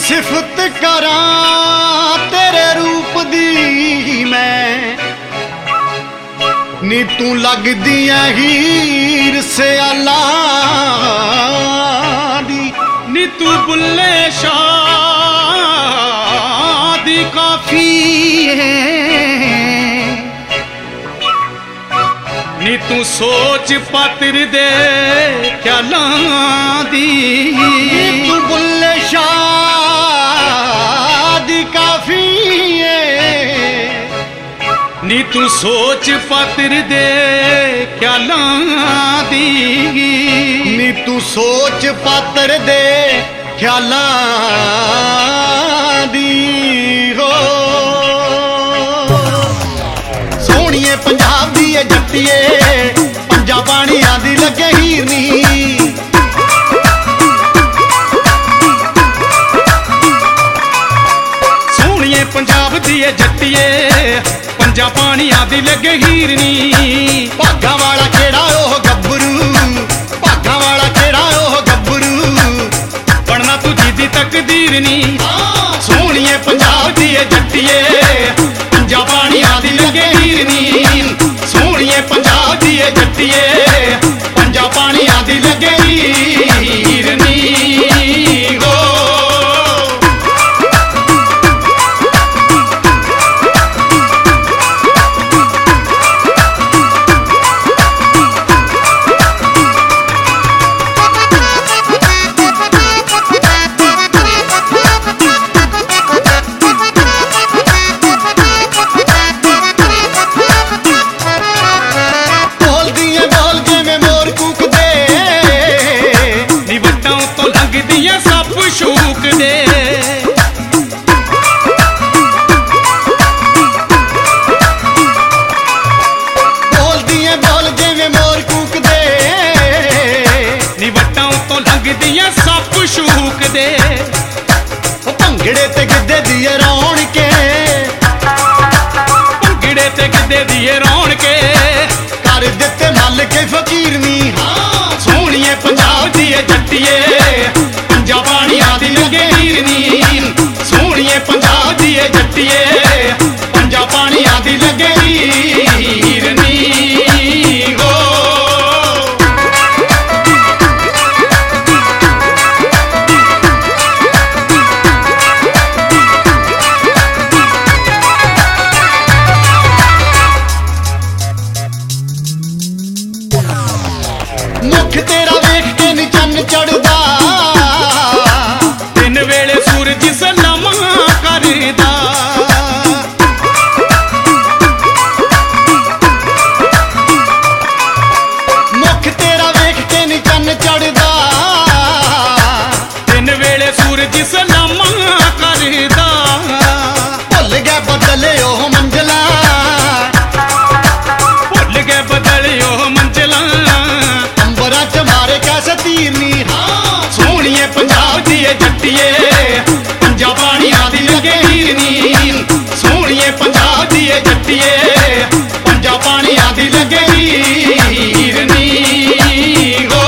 सिफत करां तेरे रूप दी मैं, नी तू लगदी है हीर सियाला दी, नी तू बुल्ले शाह दी काफी है, नी तू सोच पातिर दे ख्यालां दी, नी तू बुल्ले शाह दी काफी है, नी तू सोच पातिर दे ख्यालां दी, नी तू सोच पातर दे ख्यालां दी हो। सोहणिए पंजाब दी ए जट्टिए, पंजा पानियां दी लगे हीरनी, सोहणिए पंजाब दी ए जट्टिए, पंजा पानियां दी लगे हीरनी, भागा वाला केड़ा ओह गब्बरू, भागा वाला केड़ा ओह गब्बरू, बनना तू जीदी तकदीर नी। सोहणिए पंजाब दी ए जट्टिए, पंजा पानियां दी लगे हीरनी, सोहणिए पंजाब दी ए जट्टिए, पंजा पानियां दी लगे हीरनी हो। शूक दे बोलदी है बोल जिवें मोर कूक दे, नी वट्टां तो लंघदियां सप शूक दे, भंगड़े ते गिद्धे दी रौणके, भंगड़े ते गिद्धे दी रौणके, कर दित्ते मल के फकीर नी। सोहणिए पंजाब दी ए जट्टिए, पंजा पानियां दी लगे हीरनी, सोहणिए पंजाब दी ए जट्टिए, पंजा पानियां दी लगे हीरनी हो। मुख तेरा वेख के नी चन्न चढ़दा, दिन वेले सूरज सलामा करदा, मुख तेरा वेख के नी चन्न चढ़दा, दिन वेले सूरज सलामा करदा, भुल गए बदले ओह मंजिला, भुल गए बदले ओह मंजिला, अंबरां च मारे कैसे तीर नी। सोहणिए पंजाब दी ए जट्टिए, पंजा पानियां दी लगे हीरनी, सोहणिए पंजाब दी ए जट्टिए, पंजा पानियां दी लगे हीरनी हो।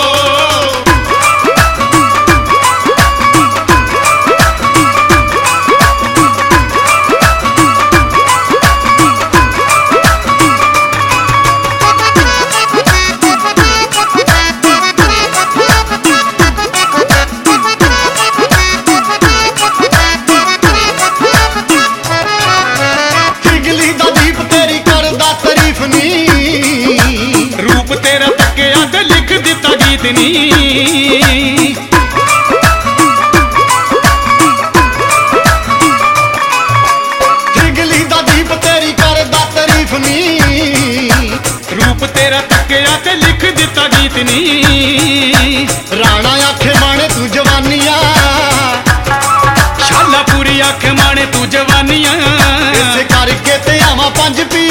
हिगली दा दीप तेरी करदा तारीफ नी, रूप तेरा तकिया ते लिख दिता गीत नी, हिगली दा दीप तेरी करदा तारीफ नी, रूप तेरा तकिया ते लिख दिता गीत नी, राणा आखे माने तू जवानियां, शालापुरी आखे माने तू जवानियां, इस करके ते आवां पंज पी